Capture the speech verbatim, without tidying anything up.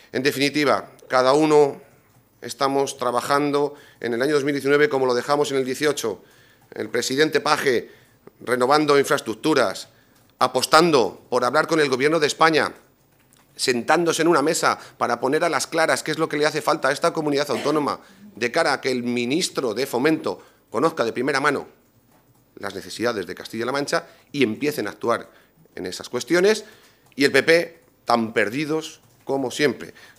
En definitiva, cada uno estamos trabajando en el año dos mil diecinueve como lo dejamos en el dieciocho. El presidente Paje renovando infraestructuras, apostando por hablar con el Gobierno de España, sentándose en una mesa para poner a las claras qué es lo que le hace falta a esta comunidad autónoma de cara a que el ministro de Fomento conozca de primera mano las necesidades de Castilla-La Mancha y empiecen a actuar en esas cuestiones, y el P P tan perdidos como siempre.